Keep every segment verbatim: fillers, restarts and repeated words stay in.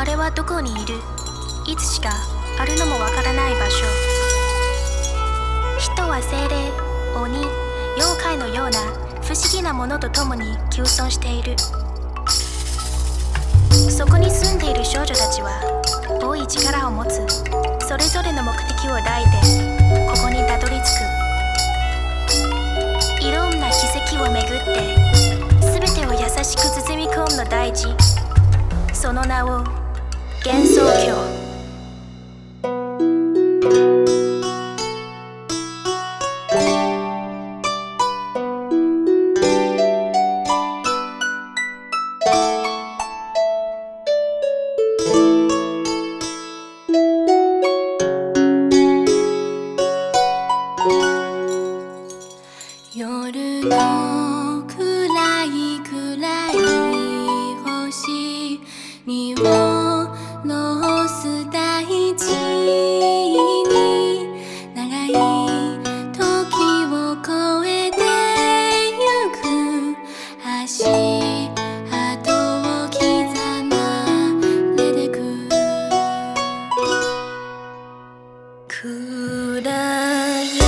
あれはどこにいる？いつしかあるのもわからない場所。人は精霊、鬼、妖怪のような不思議なものと共に求存している。そこに住んでいる少女たちは多い力を持つ。それぞれの目的を抱いてここにたどり着く。いろんな奇跡を巡って全てを優しく包み込むの大事。その名を幻想郷。 夜の暗い暗い星にをのす大地に長い時を越えてゆく足跡を刻まれてく。暗闇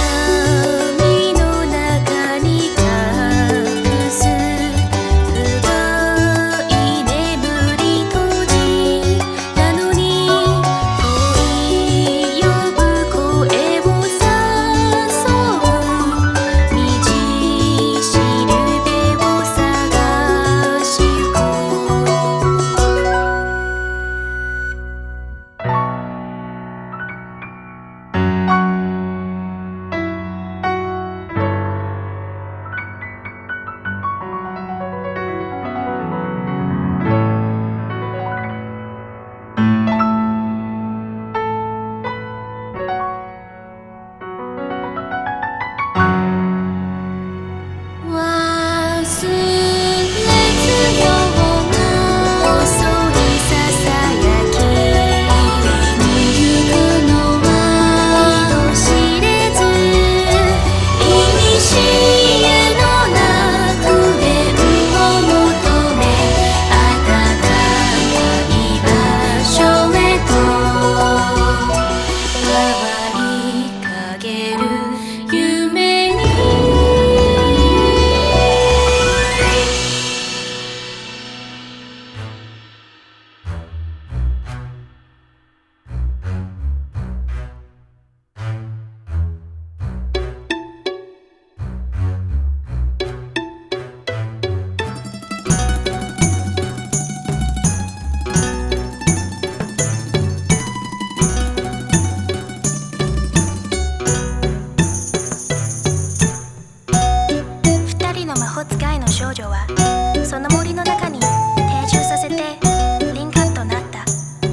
少女はその森の中に定住させて林間となった。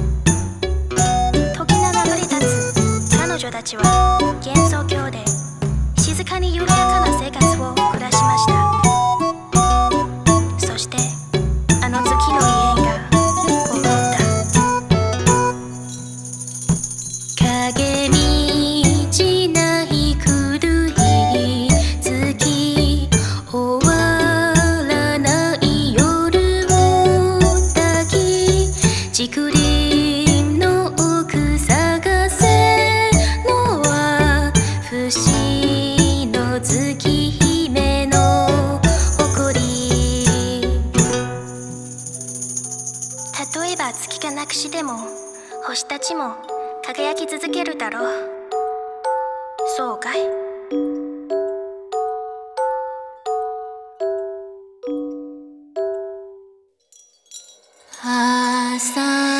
時が流れ立つ彼女たちは幻想郷で静かに緩やかな生活を暮らしました。そしてあの月の異変が起こった。影道ない狂い月終わ竹林の奥探せのは不死の月姫の誇り。例えば月がなくしても星たちも輝き続けるだろう。そうかい。 朝